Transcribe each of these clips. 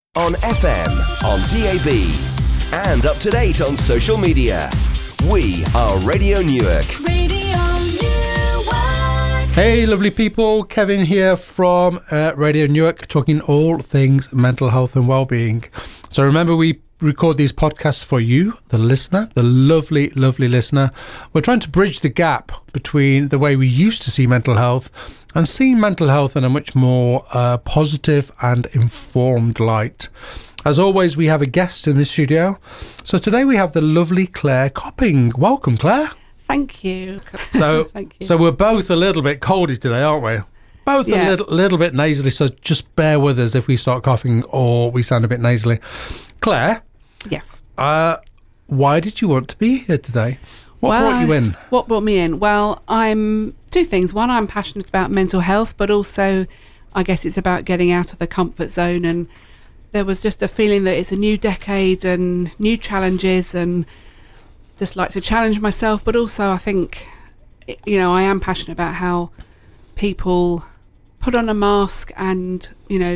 On FM, on DAB, and up to date on social media. We are Radio Newark. Radio Newark. Hey, lovely people. Kevin here from Radio Newark, talking all things mental health and well-being. So remember, we record these podcasts for you, the listener, the lovely, lovely listener. We're trying to bridge the gap between the way we used to see mental health and seeing mental health in a much more positive and informed light. As always, we have a guest in the studio. So today we have the lovely Claire Copping. Welcome, Claire. Thank you. So, Thank you. So we're both a little bit coldy today, aren't we? Both a little bit nasally, so just bear with us if we start coughing or we sound a bit nasally. Claire? Yes. Why did you want to be here today? What brought you in? What brought me in? Well, I'm two things. One, I'm passionate about mental health, but also I guess it's about getting out of the comfort zone. And there was just a feeling that it's a new decade and new challenges, and just like to challenge myself. But also I think, I am passionate about how people put on a mask and,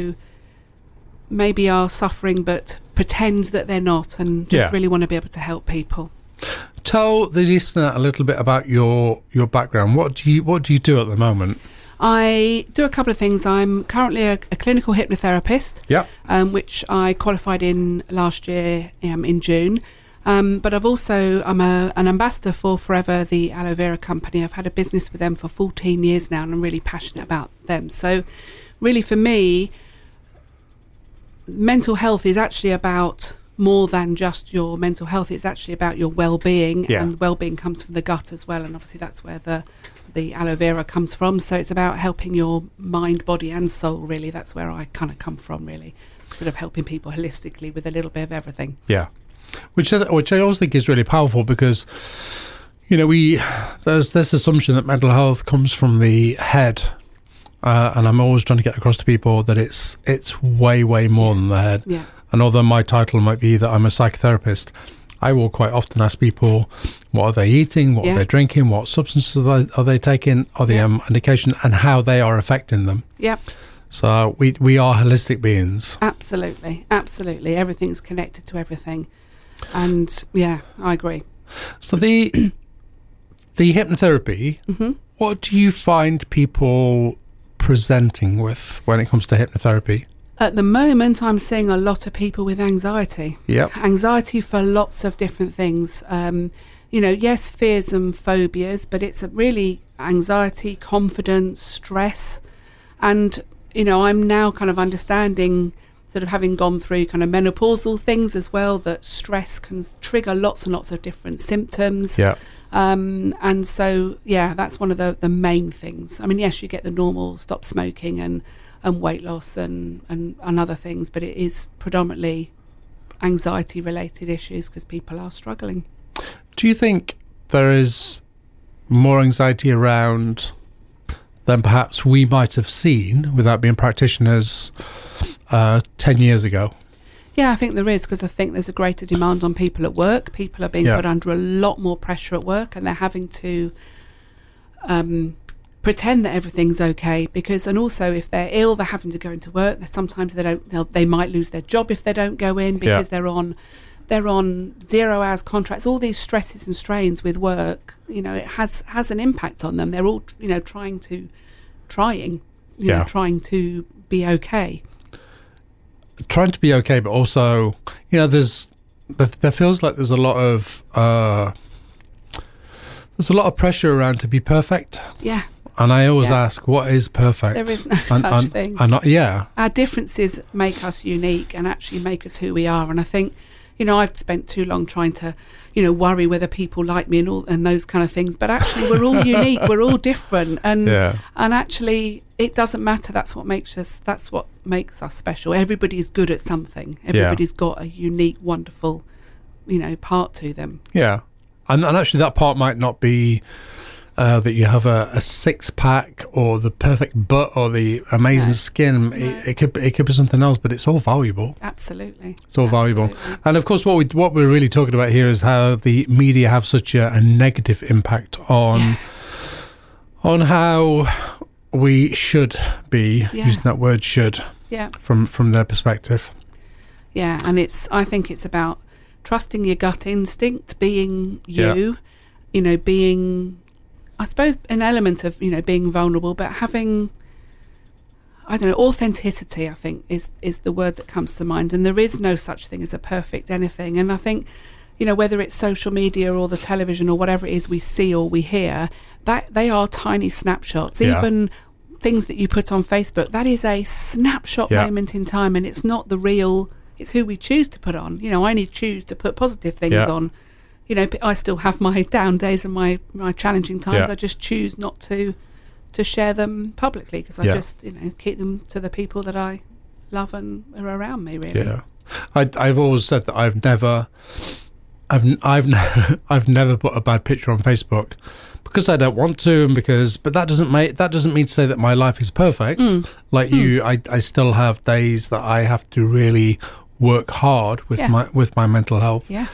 maybe are suffering but pretend that they're not, and just really want to be able to help people. Tell the listener a little bit about your background. What do you do at the moment? I do a couple of things. I'm currently a clinical hypnotherapist, which I qualified in last year in June. But I'm an ambassador for Forever, the aloe vera company. I've had a business with them for 14 years now, and I'm really passionate about them. So really for me, mental health is actually about more than just your mental health. It's actually about your well-being, and well-being comes from the gut as well, and obviously that's where the aloe vera comes from. So it's about helping your mind, body and soul, really. That's where I kind of come from, really, sort of helping people holistically with a little bit of everything. Yeah, which I always think is really powerful, because there's this assumption that mental health comes from the head. And I'm always trying to get across to people that it's way, way more than the head. Yeah. And although my title might be that I'm a psychotherapist, I will quite often ask people, what are they eating, what are they drinking, what substances are they taking, are they on medication, and how they are affecting them. Yep. So we are holistic beings. Absolutely. Everything's connected to everything. And I agree. So the hypnotherapy, what do you find people presenting with when it comes to hypnotherapy? At the moment, I'm seeing a lot of people with anxiety. Yep. Anxiety for lots of different things. Yes, fears and phobias, but it's really anxiety, confidence, stress. And, I'm now kind of understanding, sort of having gone through kind of menopausal things as well, that stress can trigger lots and lots of different symptoms. Yeah. And so, that's one of the main things. I mean, yes, you get the normal stop smoking and weight loss and other things, but it is predominantly anxiety-related issues because people are struggling. Do you think there is more anxiety around than perhaps we might have seen without being practitioners 10 years ago? Yeah, I think there is, because I think there's a greater demand on people at work. People are being put under a lot more pressure at work, and they're having to pretend that everything's okay. And also, if they're ill, they're having to go into work. Sometimes they might lose their job if they don't go in, because they're on 0 hours contracts. All these stresses and strains with work, it has an impact on them. They're all trying to be okay. Trying to be okay, but also, there feels like there's a lot of pressure around to be perfect. Yeah. And I always ask, what is perfect? There is no such thing. Our differences make us unique and actually make us who we are. And I think, I've spent too long trying to, worry whether people like me and those kind of things. But actually, we're all unique. We're all different. And actually, it doesn't matter. That's what makes us special. Everybody's good at something. Everybody's got a unique, wonderful, part to them. Yeah. And actually, that part might not be that you have a six-pack or the perfect butt or the amazing skin. No. It could be something else, but it's all valuable. Absolutely. It's all valuable. And of course, what we're really talking about here is how the media have such a negative impact on how we should be, using that word should, from their perspective. Yeah, and I think it's about trusting your gut instinct, being you, being, I suppose, an element of, being vulnerable, but having, I don't know, authenticity, I think, is the word that comes to mind. And there is no such thing as a perfect anything. And I think, whether it's social media or the television or whatever it is we see or we hear, that they are tiny snapshots. Yeah. Even things that you put on Facebook, that is a snapshot moment in time, and it's not the real, it's who we choose to put on. I only choose to put positive things on. I still have my down days and my challenging times. Yeah. I just choose not to share them publicly, because I just keep them to the people that I love and are around me, really. Yeah, I've always said that I've never put a bad picture on Facebook because I don't want to, and but that doesn't mean to say that my life is perfect. Like you, I still have days that I have to really work hard with my mental health. Yeah.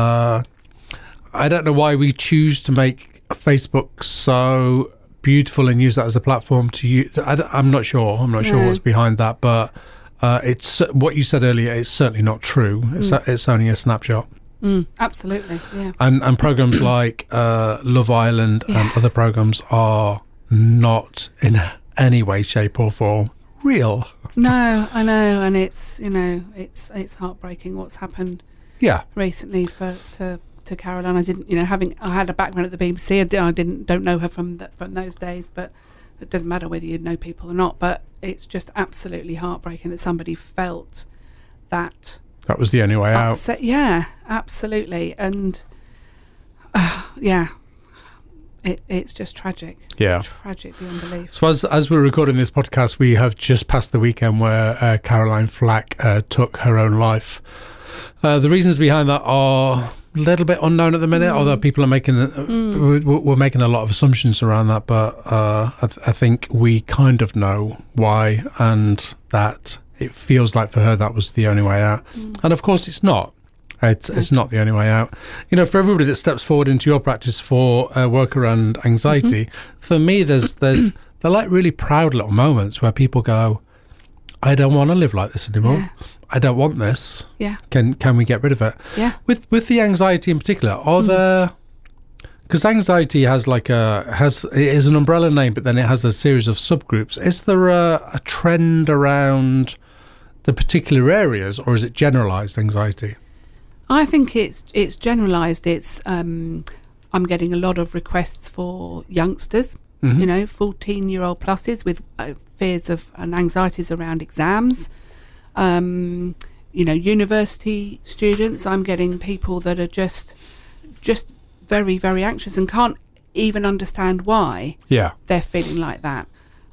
I don't know why we choose to make Facebook so beautiful and use that as a platform to use. I'm not sure. What's behind that, but it's what you said earlier. It's certainly not true. It's only a snapshot. Absolutely, yeah. And programs like Love Island and other programs are not in any way, shape, or form real. No, I know, and it's it's heartbreaking what's happened. Yeah. Recently to Caroline. I didn't, I had a background at the BBC. I don't know her from those days, but it doesn't matter whether you know people or not. But it's just absolutely heartbreaking that somebody felt that. That was the only way out. Yeah, absolutely. And, it's just tragic. Yeah. Tragic beyond belief. So as we're recording this podcast, we have just passed the weekend where Caroline Flack took her own life. The reasons behind that are a little bit unknown at the minute, although people are making we're making a lot of assumptions around that. But I think we kind of know why, and that it feels like for her that was the only way out. And of course it's not. It's not the only way out. For everybody that steps forward into your practice for work around anxiety, for me they're like really proud little moments where people go, I don't want to live like this anymore. Yeah. I don't want this. Yeah. Can we get rid of it? Yeah. With the anxiety in particular, are there, because anxiety has it is an umbrella name, but then it has a series of subgroups. Is there a trend around the particular areas, or is it generalized anxiety? I think it's generalised. It's I'm getting a lot of requests for youngsters, 14-year-old pluses with fears of and anxieties around exams. University students. I'm getting people that are just very, very anxious and can't even understand why they're feeling like that.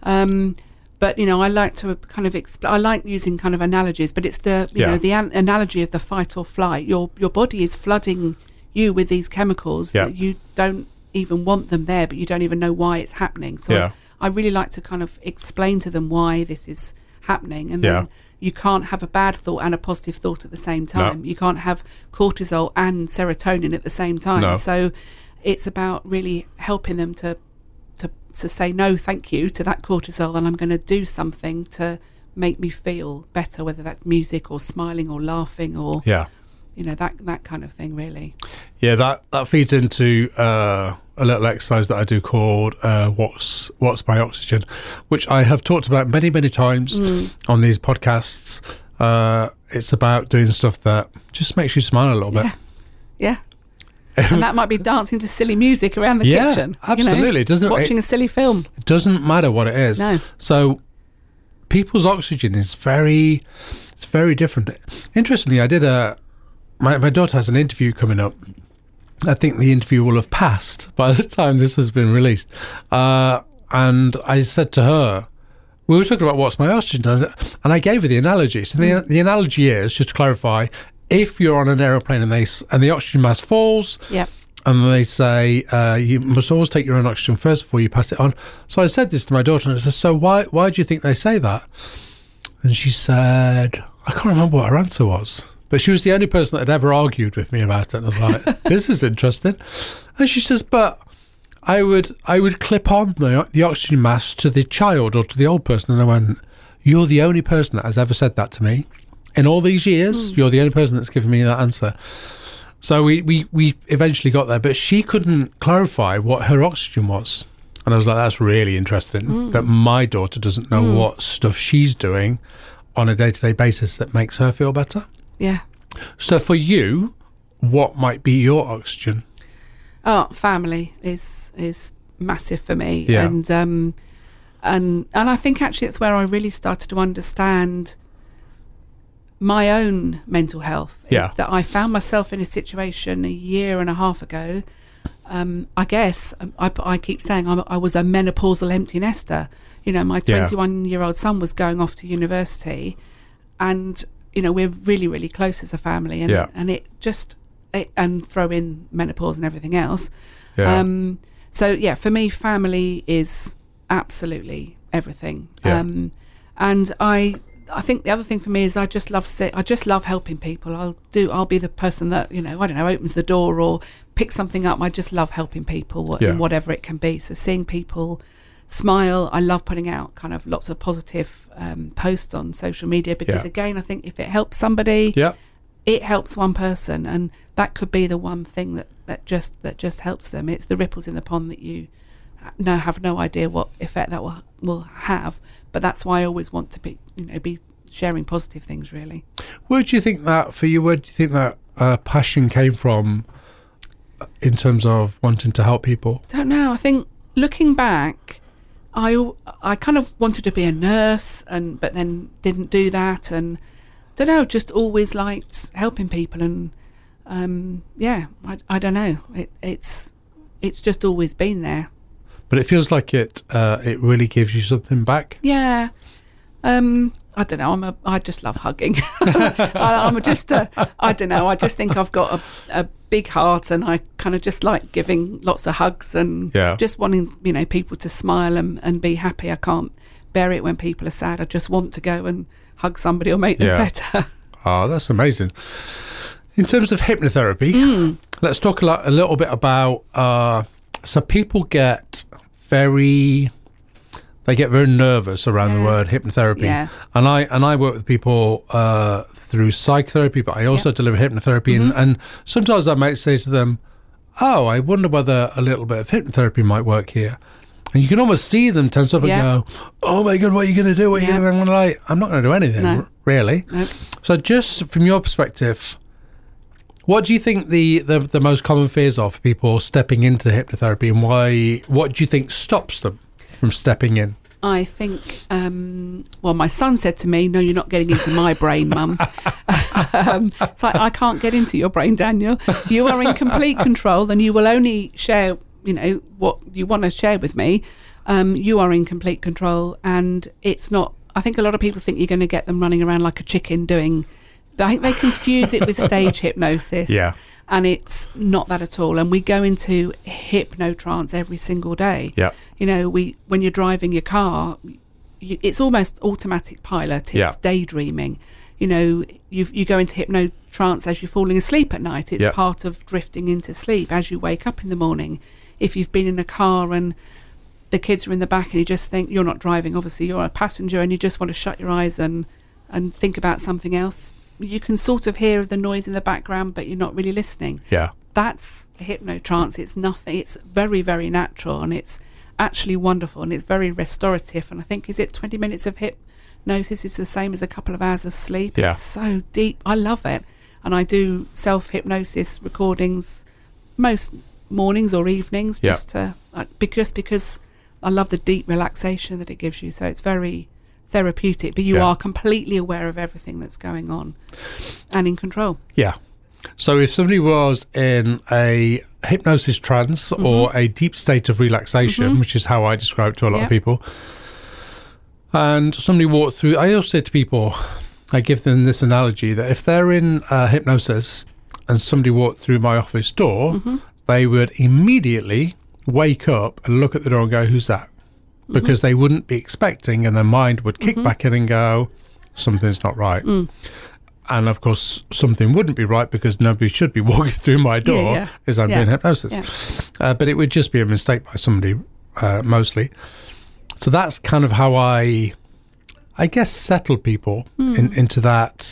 But I like to kind of I like using kind of analogies, but it's the the analogy of the fight or flight. Your body is flooding you with these chemicals that you don't even want them there, but you don't even know why it's happening. So I really like to kind of explain to them why this is happening, and then you can't have a bad thought and a positive thought at the same time. No. You can't have cortisol and serotonin at the same time. No. So it's about really helping them to say no thank you to that cortisol, and I'm going to do something to make me feel better, whether that's music or smiling or laughing or that kind of thing, really. That feeds into a little exercise that I do called what's my oxygen, which I have talked about many times on these podcasts. It's about doing stuff that just makes you smile a little bit. And that might be dancing to silly music around the kitchen. Absolutely. Watching a silly film. It doesn't matter what it is. No. So people's oxygen is very different. Interestingly, I did my daughter has an interview coming up. I think the interview will have passed by the time this has been released. And I said to her, we were talking about what's my oxygen, and I gave her the analogy. So the analogy is, just to clarify, if you're on an aeroplane and the oxygen mask falls, and they say you must always take your own oxygen first before you pass it on. So I said this to my daughter, and I said, so why do you think they say that? And she said, I can't remember what her answer was, but she was the only person that had ever argued with me about it. And I was like, this is interesting. And she says, but I would clip on the oxygen mask to the child or to the old person. And I went, you're the only person that has ever said that to me. in all these years, you're the only person that's given me that answer. So we eventually got there, but she couldn't clarify what her oxygen was. And I was like, that's really interesting that my daughter doesn't know what stuff she's doing on a day-to-day basis that makes her feel better. Yeah. So for you, what might be your oxygen? Oh, family is massive for me. Yeah. And I think actually it's where I really started to understand my own mental health. Yeah. It's that I found myself in a situation 1.5 years ago. I guess I keep saying I was a menopausal empty nester. You know, my 21-year-old son was going off to university, and you know, we're really, really close as a family, and and throw in menopause and everything else. Yeah. So yeah, for me, family is absolutely everything. Yeah. And I think the other thing for me is I just love helping people. I'll be the person that, you know, I don't know, opens the door or picks something up. I just love helping people, whatever it can be. So seeing people smile, I love putting out kind of lots of positive posts on social media because again, I think if it helps somebody, it helps one person, and that could be the one thing that just helps them. It's the ripples in the pond that you have no idea what effect that will have, but that's why I always want to be sharing positive things, really. Where do you think that passion came from in terms of wanting to help people? Don't know. I think looking back, I kind of wanted to be a nurse, but then didn't do that, and don't know, just always liked helping people, and I don't know. It's just always been there. But it feels like it really gives you something back. Yeah. I don't know. I just love hugging. I don't know. I just think I've got a big heart, and I kind of just like giving lots of hugs and just wanting, you know, people to smile and be happy. I can't bear it when people are sad. I just want to go and hug somebody or make them better. Oh, that's amazing. In terms of hypnotherapy, let's talk a little bit about. So people get very nervous around the word hypnotherapy, and I work with people through psychotherapy, but I also deliver hypnotherapy, and sometimes I might say to them, "Oh, I wonder whether a little bit of hypnotherapy might work here." And you can almost see them tense up and go, "Oh my God, what are you going to do? What are you going to do?" I'm not going to do anything, really. Nope. So just from your perspective, what do you think the most common fears are for people stepping into hypnotherapy, and what do you think stops them from stepping in? I think, my son said to me, "No, you're not getting into my brain, Mum." It's like, I can't get into your brain, Daniel. You are in complete control, and you will only share, you know, what you want to share with me. You are in complete control, and it's not. I think a lot of people think you're going to get them running around like a chicken doing. I think they confuse it with stage hypnosis. Yeah. And it's not that at all. And we go into hypnotrance every single day. Yeah. You know, when you're driving your car, it's almost automatic pilot. It's daydreaming. You know, you go into hypnotrance as you're falling asleep at night. It's part of drifting into sleep as you wake up in the morning. If you've been in a car and the kids are in the back and you just think, you're not driving, obviously, you're a passenger, and you just want to shut your eyes and think about something else, you can sort of hear the noise in the background, but you're not really listening. Yeah. That's hypnotrance. It's nothing. It's very, very natural, and it's actually wonderful, and it's very restorative. And I think, is it 20 minutes of hypnosis is the same as a couple of hours of sleep? Yeah. It's so deep. I love it. And I do self-hypnosis recordings most mornings or evenings just to because I love the deep relaxation that it gives you. So it's very therapeutic, but you are completely aware of everything that's going on and in control. Yeah. So if somebody was in a hypnosis trance or a deep state of relaxation, which is how I describe it to a lot of people, and somebody walked through, I always say to people, I give them this analogy that if they're in hypnosis and somebody walked through my office door, they would immediately wake up and look at the door and go, "Who's that?" Because they wouldn't be expecting, and their mind would kick back in and go, something's not right. And of course, something wouldn't be right because nobody should be walking through my door as I'm doing hypnosis. Yeah. But it would just be a mistake by somebody, mostly. So that's kind of how I guess, settle people into that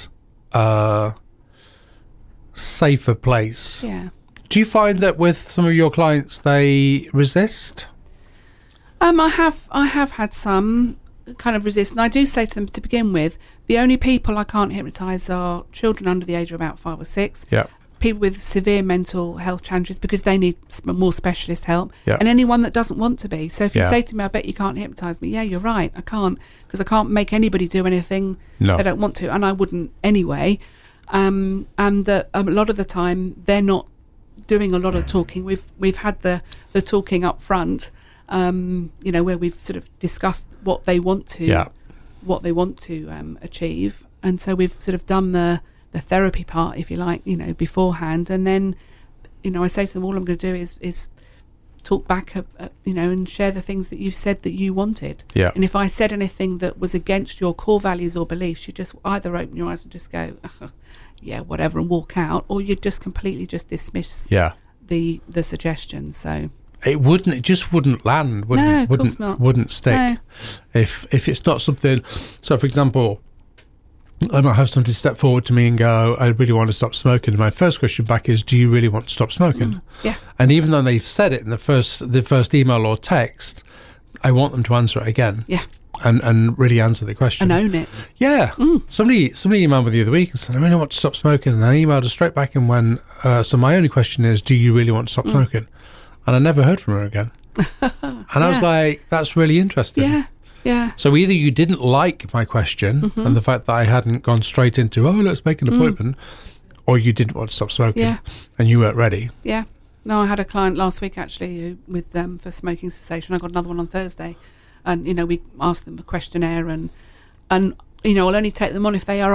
a safer place. Yeah. Do you find that with some of your clients they resist? I have had some kind of resist, and I do say to them to begin with, the only people I can't hypnotise are children under the age of about 5 or 6. Yeah. People with severe mental health challenges because they need more specialist help, Yeah. and anyone that doesn't want to be. So if you Yeah. say to me, I bet you can't hypnotise me, yeah, you're right, I can't, because I can't make anybody do anything No. they don't want to, and I wouldn't anyway. And that a lot of the time they're not doing a lot of talking. We've had the talking up front, where we've sort of discussed what they want to achieve, and so we've sort of done the therapy part, if you like, beforehand, and then I say to them, all I'm going to do is talk back, and share the things that you've said that you wanted. Yeah. And if I said anything that was against your core values or beliefs, you just either open your eyes and just go, yeah, whatever, and walk out, or you just completely just dismiss the suggestions. So it just wouldn't land, No, of course not. wouldn't stick. No. If it's not something. So for example, I might have somebody step forward to me and go, I really want to stop smoking. And my first question back is, do you really want to stop smoking? Yeah. And even though they've said it in the first email or text, I want them to answer it again. Yeah. And really answer the question. And own it. Yeah. Somebody emailed me the other week and said, I really want to stop smoking. And I emailed her straight back and went, so my only question is, do you really want to stop smoking? And I never heard from her again. And I was like, that's really interesting. Yeah. Yeah. So either you didn't like my question and the fact that I hadn't gone straight into, let's make an appointment, or you didn't want to stop smoking and you weren't ready. Yeah. No, I had a client last week actually with for smoking cessation. I got another one on Thursday, and we asked them a questionnaire, and I'll only take them on if they are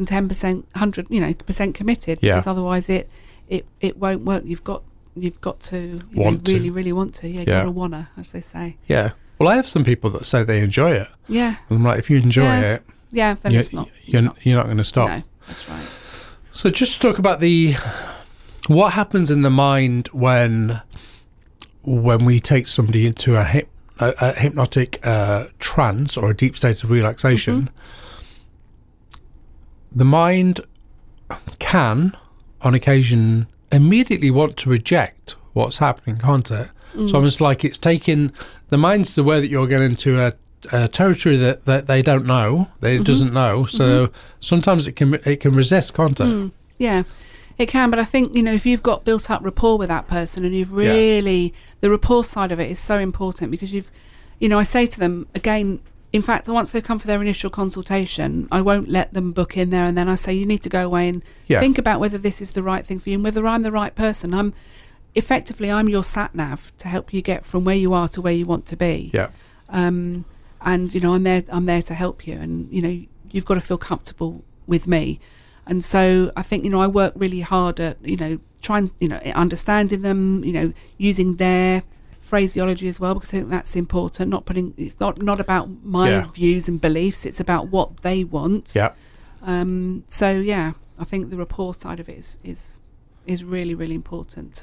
110% committed, because otherwise it won't work. You've got to really want to. Yeah, gotta wanna, as they say. Yeah. Well, I have some people that say they enjoy it. Yeah. And I'm like, if you enjoy it, then it's not. You're not going to stop. No, that's right. So just to talk about what happens in the mind when we take somebody into a hypnotic trance or a deep state of relaxation. The mind can, on occasion, immediately want to reject what's happening, can't it? So almost like it's taking the mind's aware that you're getting into a territory that they don't know, that it doesn't know. So sometimes it can resist, can't it? Yeah, it can. But I think if you've got built up rapport with that person, and you've really the rapport side of it is so important, because I say to them again. In fact, once they come for their initial consultation, I won't let them book in there, and then I say you need to go away and think about whether this is the right thing for you and whether I'm the right person. I'm your sat nav to help you get from where you are to where you want to be. Yeah. And I'm there to help you, and you've got to feel comfortable with me. And so I think I work really hard at trying understanding them, using their phraseology as well, because I think that's important. It's not about my views and beliefs, it's about what they want. I think the rapport side of it is really, really important.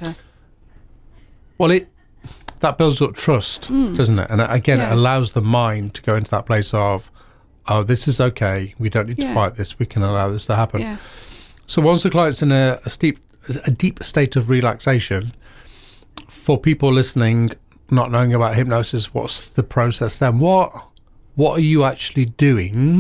Well, that builds up trust, doesn't it? And again, it allows the mind to go into that place of, this is okay, we don't need to fight this, we can allow this to happen. So once the client's in a deep state of relaxation, for people listening, not knowing about hypnosis, what's the process then? What are you actually doing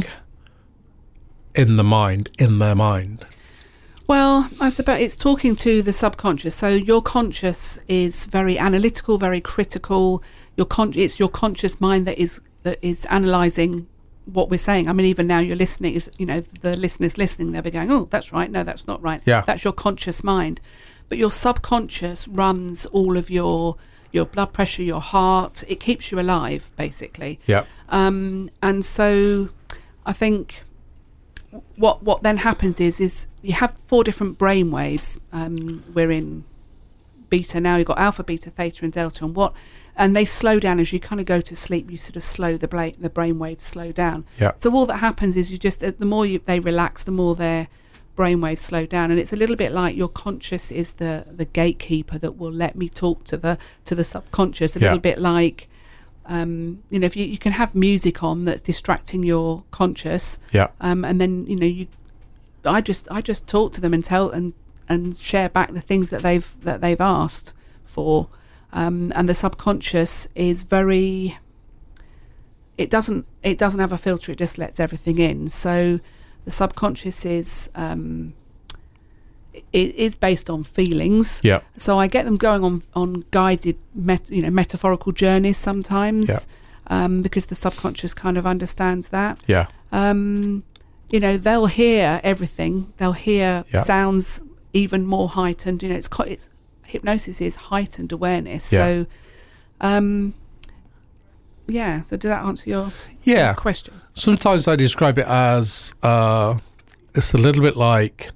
in their mind? Well, I suppose it's talking to the subconscious. So your conscious is very analytical, very critical. It's your conscious mind that is analysing what we're saying. I mean, even now you're listening, the listeners listening, they'll be going, oh, that's right, no, that's not right. Yeah. That's your conscious mind. But your subconscious runs all of your blood pressure, your heart. It keeps you alive, basically. Yeah. And so I think what then happens is you have 4 different brain waves. We're in beta now. You've got alpha, beta, theta, and delta, and they slow down as you kind of go to sleep. You sort of slow the brain waves slow down. Yeah. So all that happens is the more they relax, the more their brainwaves slow down, and it's a little bit like your conscious is the gatekeeper that will let me talk to the subconscious. A little bit like if you can have music on that's distracting your conscious, and then I just talk to them and tell and share back the things that they've asked for, and the subconscious is very. It doesn't have a filter. It just lets everything in. So the subconscious is based on feelings. Yeah. So I get them going on guided metaphorical journeys sometimes, because the subconscious kind of understands that. Yeah. They'll hear everything. They'll hear sounds even more heightened. It's hypnosis is heightened awareness. Yeah. So, so did that answer your question? Sometimes I describe it as it's a little bit like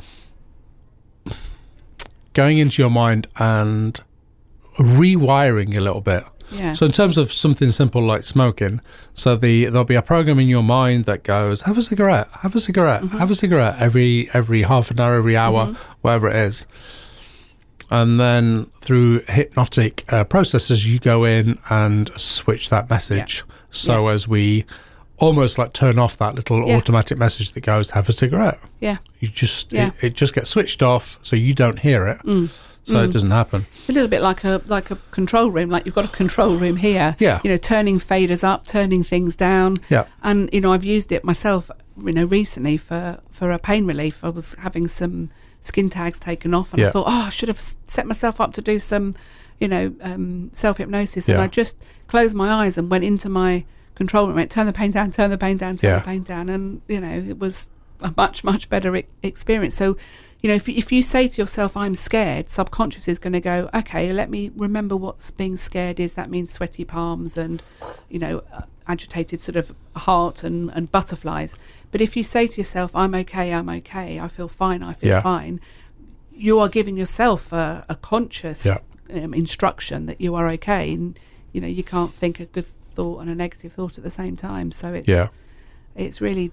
going into your mind and rewiring a little bit. Yeah. So in terms of something simple like smoking, so there'll be a program in your mind that goes, have a cigarette, have a cigarette, have a cigarette every half an hour, every hour, whatever it is. And then through hypnotic processes, you go in and switch that message. So as we almost like turn off that little automatic message that goes, have a cigarette. Yeah. You just, it just gets switched off so you don't hear it. So it doesn't happen. It's a little bit like a control room, like you've got a control room here. Yeah. Turning faders up, turning things down. Yeah. And, I've used it myself, recently for a pain relief. I was having some skin tags taken off and I thought, I should have set myself up to do some, self-hypnosis. And I just closed my eyes and went into my control room, turn the pain down, turn the pain down, turn the pain down. And, it was a much, much better experience. So, if you say to yourself, I'm scared, subconscious is going to go, okay, let me remember what being scared is. That means sweaty palms and, agitated sort of heart and butterflies. But if you say to yourself, I'm okay, I feel fine, I feel fine, you are giving yourself a conscious instruction that you are okay. And, you can't think a good thought and a negative thought at the same time. So it's really,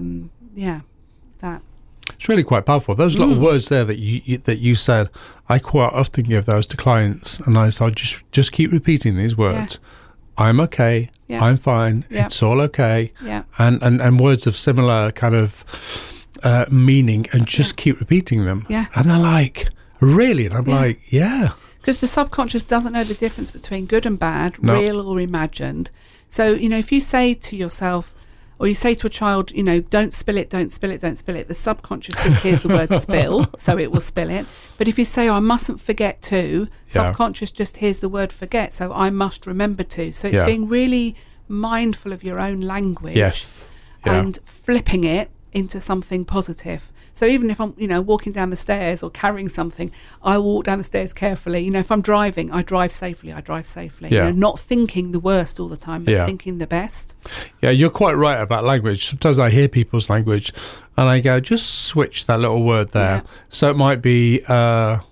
that. It's really quite powerful. Those little words there that you said, I quite often give those to clients, and I just keep repeating these words. I'm okay. I'm fine. It's all okay. And words of similar kind of meaning, and just keep repeating them. And they're like, really? And I'm like, because the subconscious doesn't know the difference between good and bad, real or imagined. So, if you say to yourself, or you say to a child, don't spill it, don't spill it, don't spill it, the subconscious just hears the word spill, so it will spill it. But if you say, I mustn't forget to, subconscious just hears the word forget, so I must remember to. So it's being really mindful of your own language and flipping it into something positive. So even if I'm, walking down the stairs or carrying something, I walk down the stairs carefully. If I'm driving, I drive safely. Not thinking the worst all the time, but thinking the best. Yeah, you're quite right about language. Sometimes I hear people's language and I go, just switch that little word there. So it might be, no,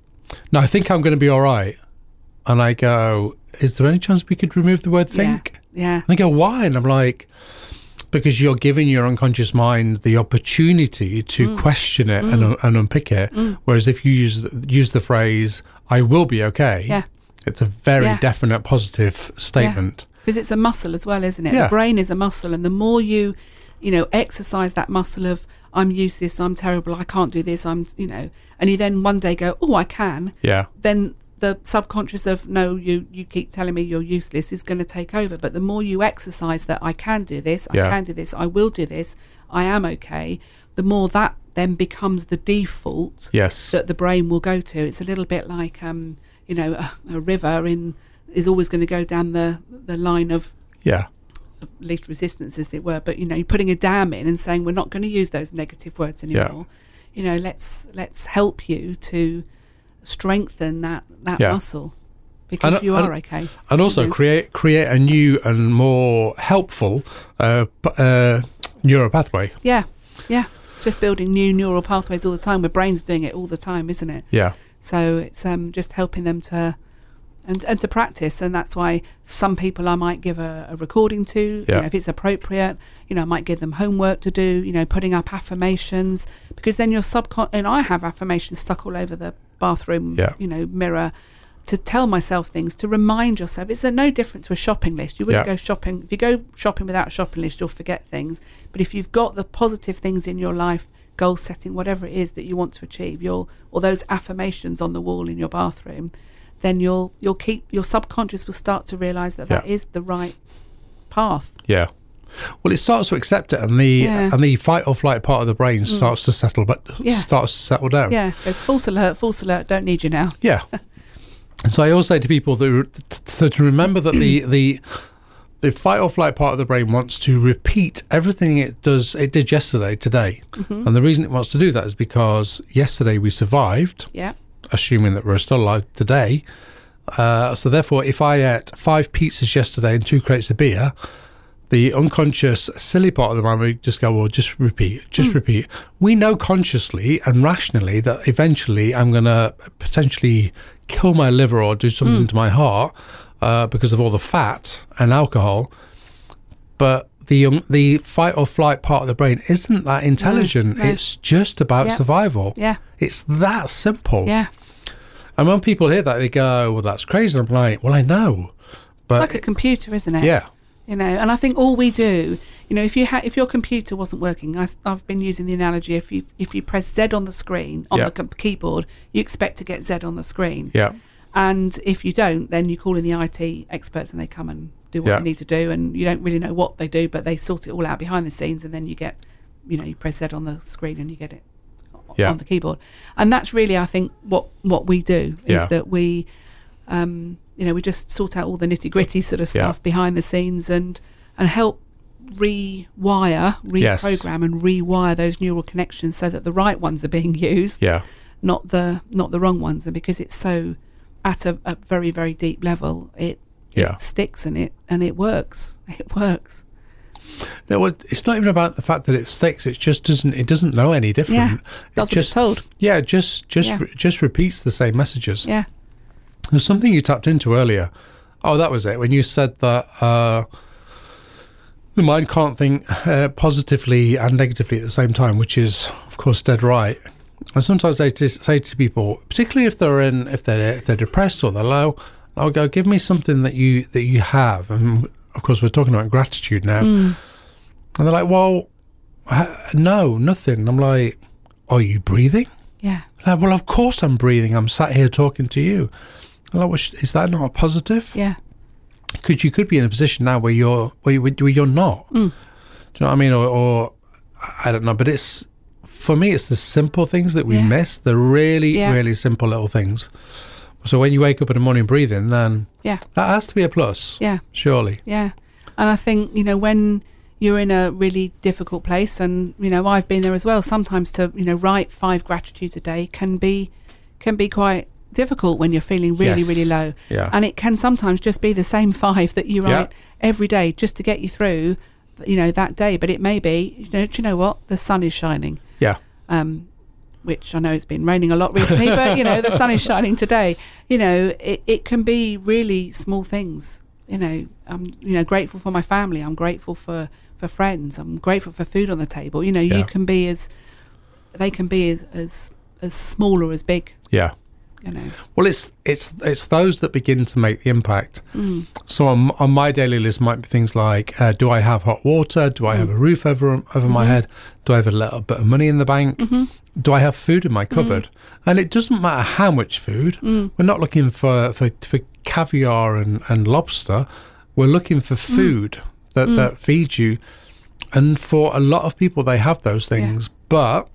I think I'm going to be all right. And I go, is there any chance we could remove the word think? Yeah. And they go, why? And I'm like, because you're giving your unconscious mind the opportunity to question it and unpick it. Whereas if you use the phrase, I will be okay, it's a very definite positive statement. Because it's a muscle as well, isn't it? The brain is a muscle, and the more you exercise that muscle of, I'm useless, I'm terrible, I can't do this, and you then one day go, oh, I can. Then the subconscious of, no, you keep telling me you're useless is going to take over. But the more you exercise that I can do this, I will do this, I am okay, the more that then becomes the default that the brain will go to. It's a little bit like, a river is always going to go down the line of least resistance, as it were. But, you're putting a dam in and saying, we're not going to use those negative words anymore. Let's help you to strengthen that muscle, because you are okay. And also create a new and more helpful neural pathway. Just building new neural pathways all the time. My brain's doing it all the time, isn't it? So it's just helping them to and to practice. And that's why some people I might give a recording to, if it's appropriate. I might give them homework to do, putting up affirmations, because then your and I have affirmations stuck all over the bathroom mirror, to tell myself things, to remind yourself. It's no different to a shopping list. You wouldn't go shopping. If you go shopping without a shopping list, you'll forget things. But if you've got the positive things in your life goal setting, whatever it is that you want to achieve, or those affirmations on the wall in your bathroom, then your subconscious will start to realise that is the right path. Yeah. Well, it starts to accept it, and the fight or flight part of the brain starts to settle, starts to settle down. Yeah, there's false alert, don't need you now. Yeah. And so I always say to people to remember that the fight or flight part of the brain wants to repeat everything it did yesterday, today. Mm-hmm. And the reason it wants to do that is because yesterday we survived, assuming that we're still alive today. So therefore, if I ate 5 pizzas yesterday and 2 crates of beer, the unconscious, silly part of the mind would just go, well, just repeat. We know consciously and rationally that eventually I'm going to potentially kill my liver or do something to my heart because of all the fat and alcohol. But the fight or flight part of the brain isn't that intelligent. No. It's just about survival. Yeah. It's that simple. Yeah. And when people hear that, they go, well, that's crazy. I'm like, well, I know. But it's like a computer, isn't it? Yeah. You know, and I think all we do, you know, if your computer wasn't working, I've been using the analogy, if you press Z on the screen, on the keyboard, you expect to get Z on the screen. Yeah. And if you don't, then you call in the IT experts and they come and do what they need to do, and you don't really know what they do, but they sort it all out behind the scenes, and then you get, you know, you press Z on the screen and you get it on the keyboard. And that's really, I think, what we do, is that we... you know, we just sort out all the nitty-gritty sort of stuff behind the scenes and help reprogram and rewire those neural connections so that the right ones are being used, not the wrong ones. And because it's so at a very, very deep level, it sticks and it works. It works. No, well, it's not even about the fact that it sticks. It just doesn't know any different. Yeah, that's what it's told. Yeah, just repeats the same messages. Yeah. There's something you tapped into earlier. Oh, that was it. When you said that the mind can't think positively and negatively at the same time, which is, of course, dead right. And sometimes I say to people, particularly if they're depressed or they're low, I'll go, give me something that you have. And of course, we're talking about gratitude now. And they're like, well, no, nothing. I'm like, are you breathing? Yeah. Like, well, of course I'm breathing. I'm sat here talking to you. I'm like, well, is that not a positive? Yeah. Because you could be in a position now where you're not. Do you know what I mean? Or I don't know. But for me, it's the simple things that we miss. The really, really simple little things. So when you wake up in the morning breathing, then that has to be a plus. Yeah. Surely. Yeah. And I think, you know, when you're in a really difficult place, and, you know, I've been there as well, sometimes to, you know, write 5 gratitudes a day can be quite difficult when you're feeling really, really low. Yeah. And it can sometimes just be the same 5 that you write every day just to get you through, you know, that day. But it may be, you know, do you know what? The sun is shining. Yeah. Which I know it's been raining a lot recently, but, you know, the sun is shining today. You know, it can be really small things. You know, I'm, you know, grateful for my family. I'm grateful for friends. I'm grateful for food on the table. You know, you can be they can be as small or as big. Yeah. You know. Well, it's those that begin to make the impact. So on my daily list might be things like, do I have hot water? Do I have a roof over my head? Do I have a little bit of money in the bank? Do I have food in my cupboard? And it doesn't matter how much food. We're not looking for caviar and lobster. We're looking for food that feeds you. And for a lot of people, they have those things, but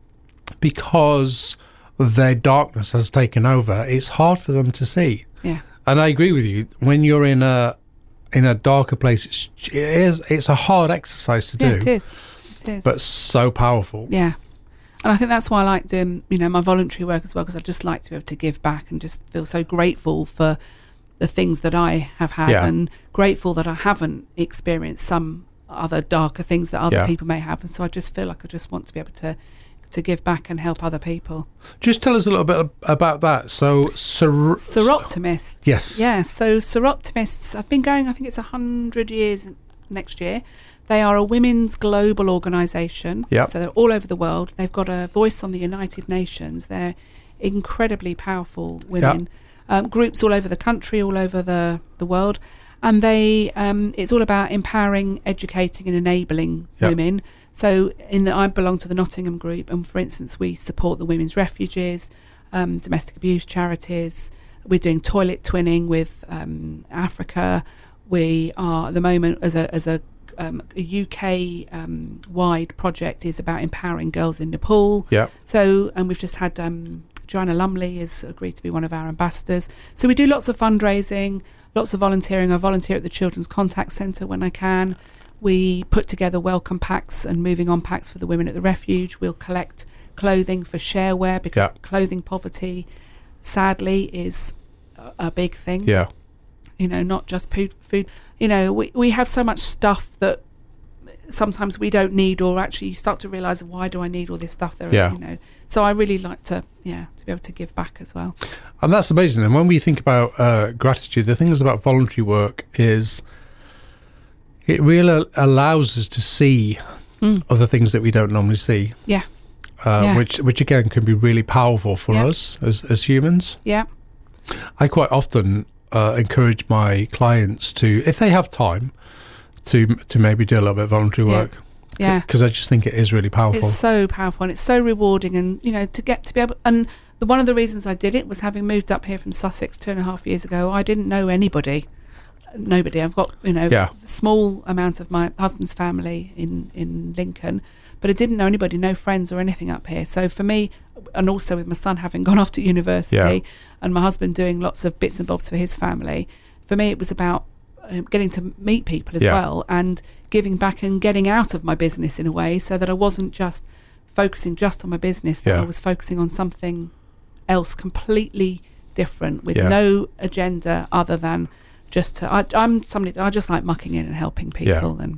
because their darkness has taken over, it's hard for them to see. Yeah. And I agree with you. When you're in a darker place, it's a hard exercise to do. It is. But so powerful. Yeah. And I think that's why I like doing, you know, my voluntary work as well, because I just like to be able to give back and just feel so grateful for the things that I have had and grateful that I haven't experienced some other darker things that other people may have. And so I just feel like I just want to be able to give back and help other people. Just tell us a little bit about that. So Soroptimists. Yes. Yeah, so Soroptimists, I've been going, I think it's 100 years next year. They are a women's global organisation. Yep. So they're all over the world. They've got a voice on the United Nations. They're incredibly powerful women. Yep. Groups all over the country, all over the world. And they it's all about empowering, educating and enabling women So I belong to the Nottingham group, and for instance, we support the women's refuges, domestic abuse charities. We're doing toilet twinning with Africa. We are at the moment as a UK wide project is about empowering girls in Nepal. Yeah. So, and we've just had Joanna Lumley has agreed to be one of our ambassadors. So we do lots of fundraising, lots of volunteering. I volunteer at the Children's Contact Centre when I can. We put together welcome packs and moving on packs for the women at the refuge. We'll collect clothing for shareware because clothing poverty, sadly, is a big thing. Yeah. You know, not just food. You know, we have so much stuff that sometimes we don't need, or actually you start to realise, why do I need all this stuff? You know, so I really like to be able to give back as well. And that's amazing. And when we think about gratitude, the things about voluntary work is it really allows us to see other things that we don't normally see. Yeah. Which again can be really powerful for us as humans. Yeah. I quite often encourage my clients to, if they have time, to maybe do a little bit of voluntary work. Yeah. Because I just think it is really powerful. It's so powerful and it's so rewarding, and you know, to be able, and one of the reasons I did it was having moved up here from Sussex 2.5 years ago. I didn't know anybody. Nobody. I've got, you know, a small amount of my husband's family in Lincoln, but I didn't know anybody, no friends or anything up here. So for me, and also with my son having gone off to university and my husband doing lots of bits and bobs for his family, for me it was about getting to meet people as well, and giving back and getting out of my business in a way, so that I wasn't just focusing just on my business, that I was focusing on something else completely different with no agenda other than just to, I'm somebody that I just like mucking in and helping people, and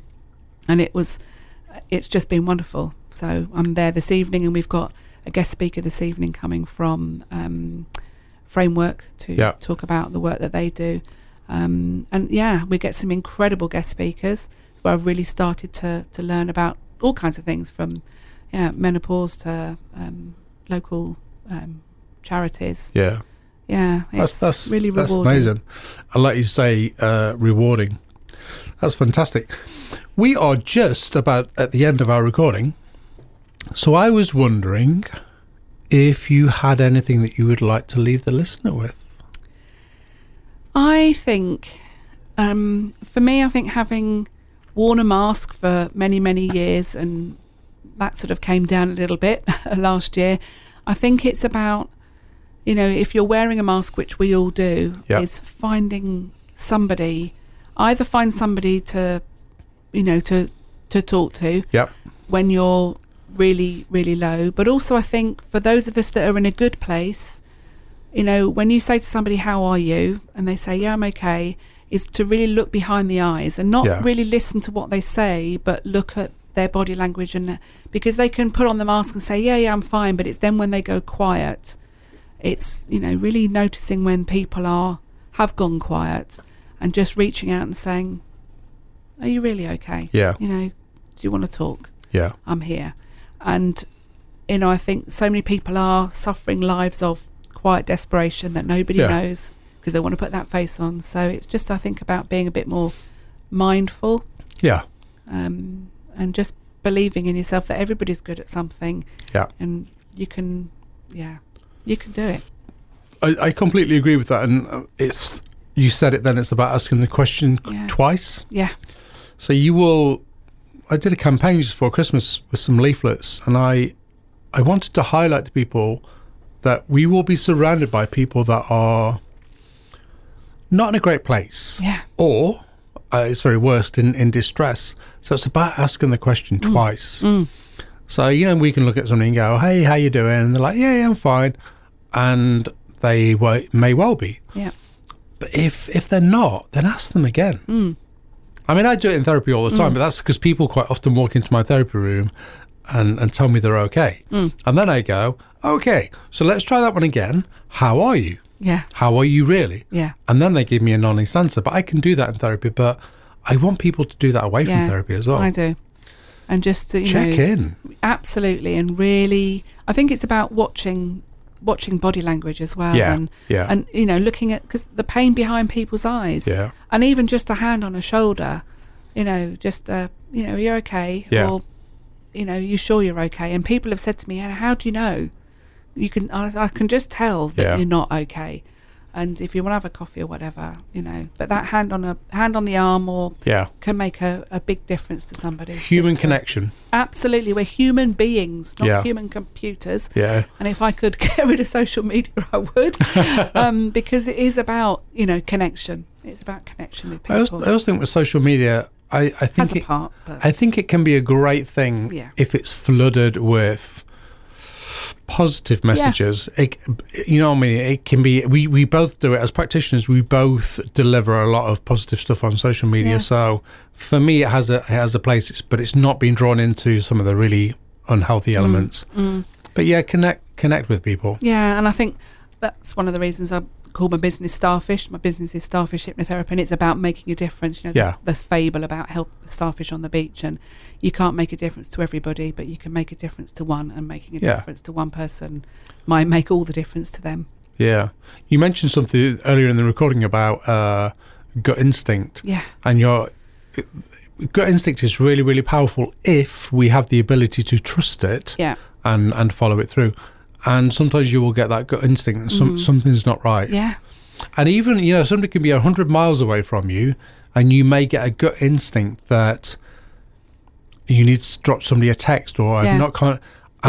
it's just been wonderful. So I'm there this evening, and we've got a guest speaker this evening coming from Framework to talk about the work that they do, and we get some incredible guest speakers where I've really started to learn about all kinds of things, from menopause to local charities. It's really rewarding. That's amazing. And like you say, rewarding. That's fantastic. We are just about at the end of our recording, so I was wondering if you had anything that you would like to leave the listener with. I think, for me, I think having worn a mask for many, many years, and that sort of came down a little bit last year, I think it's about, you know, if you're wearing a mask, which we all do, is finding somebody, either find somebody to, you know, to talk to when you're really, really low. But also I think for those of us that are in a good place, you know, when you say to somebody, how are you? And they say, yeah, I'm okay, is to really look behind the eyes and not really listen to what they say, but look at their body language. And because they can put on the mask and say, yeah, I'm fine, but it's then when they go quiet, it's, you know, really noticing when people have gone quiet and just reaching out and saying, are you really okay? You know, do you want to talk? I'm here. And, you know, I think so many people are suffering lives of quiet desperation that nobody knows, because they want to put that face on. So it's just, I think, about being a bit more mindful. And just believing in yourself that everybody's good at something. And you can do it. I completely agree with that. And it's, you said it then, it's about asking the question twice. So I did a campaign just before Christmas with some leaflets, and I wanted to highlight to people that we will be surrounded by people that are not in a great place, or it's very worst, in distress. So it's about asking the question twice. So, you know, we can look at somebody and go, hey, how you doing? And they're like, yeah, I'm fine. And they may well be. But if they're not, then ask them again. I mean, I do it in therapy all the time, but that's because people quite often walk into my therapy room and tell me they're okay. And then I go, okay, so let's try that one again. How are you? How are you really? And then they give me an honest answer. But I can do that in therapy, but I want people to do that away from therapy as well. I do. And just to, check in. Absolutely. And really, I think it's about watching body language as well, and you know, looking at, because the pain behind people's eyes, and even just a hand on a shoulder, you know, just you know, you're okay, or you sure you're okay? And people have said to me, how do you know? I can just tell that you're not okay. And if you want to have a coffee or whatever, but that hand on the arm can make a big difference to somebody. Human connection. Absolutely. We're human beings, not human computers. Yeah. And if I could get rid of social media, I would, because it is about, connection. It's about connection with people. I also think with social media, I think it can be a great thing if it's flooded with positive messages. It can be. We both do it as practitioners. We both deliver a lot of positive stuff on social media. So for me, it has a place, but it's not being drawn into some of the really unhealthy elements. But connect with people. Yeah, and I think that's one of the reasons I call my business Starfish. My business is Starfish Hypnotherapy, and it's about making a difference. This fable about starfish on the beach, and you can't make a difference to everybody, but you can make a difference to one, and making a difference to one person might make all the difference to them. Yeah. You mentioned something earlier in the recording about gut instinct. Yeah. And your gut instinct is really, really powerful if we have the ability to trust it and follow it through. And sometimes you will get that gut instinct that something's not right. Yeah. And even, somebody can be 100 miles away from you, and you may get a gut instinct that you need to drop somebody a text or I'm not kind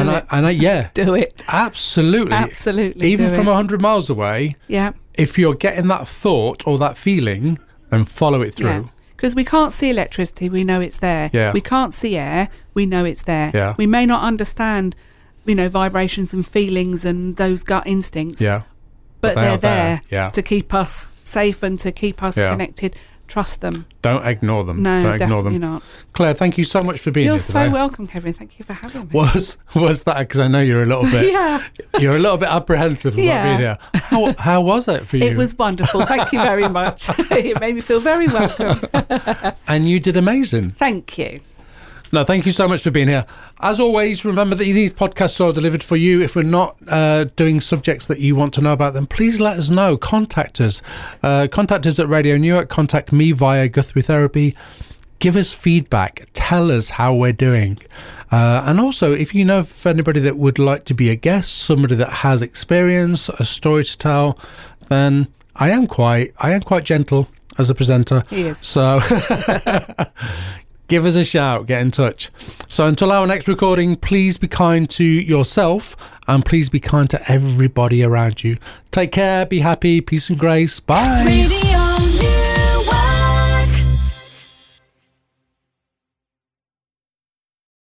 of, do it. Absolutely. Even from 100 miles away. Yeah. If you're getting that thought or that feeling, then follow it through. Yeah. Because we can't see electricity, we know it's there. Yeah. We can't see air, we know it's there. Yeah. We may not understand, vibrations and feelings and those gut instincts. Yeah. But they're there to keep us safe and to keep us connected. Trust them. Don't ignore them. No, Don't ignore definitely them. not. Claire, thank you so much for being here today. You're so welcome, Kevin. Thank you for having me. Was that because I know you're a little bit you're a little bit apprehensive about being here. How was it for you? It was wonderful. Thank you very much. It made me feel very welcome. And you did amazing. Thank you. No, thank you so much for being here. As always, remember that these podcasts are delivered for you. If we're not doing subjects that you want to know about, then please let us know. Contact us. Contact us at Radio Newark. Contact me via Guthrie Therapy. Give us feedback. Tell us how we're doing. And also, if you know of anybody that would like to be a guest, somebody that has experience, a story to tell, then I am quite gentle as a presenter. He is. So give us a shout, get in touch. So until our next recording, please be kind to yourself and please be kind to everybody around you. Take care, be happy, peace and grace. Bye. Radio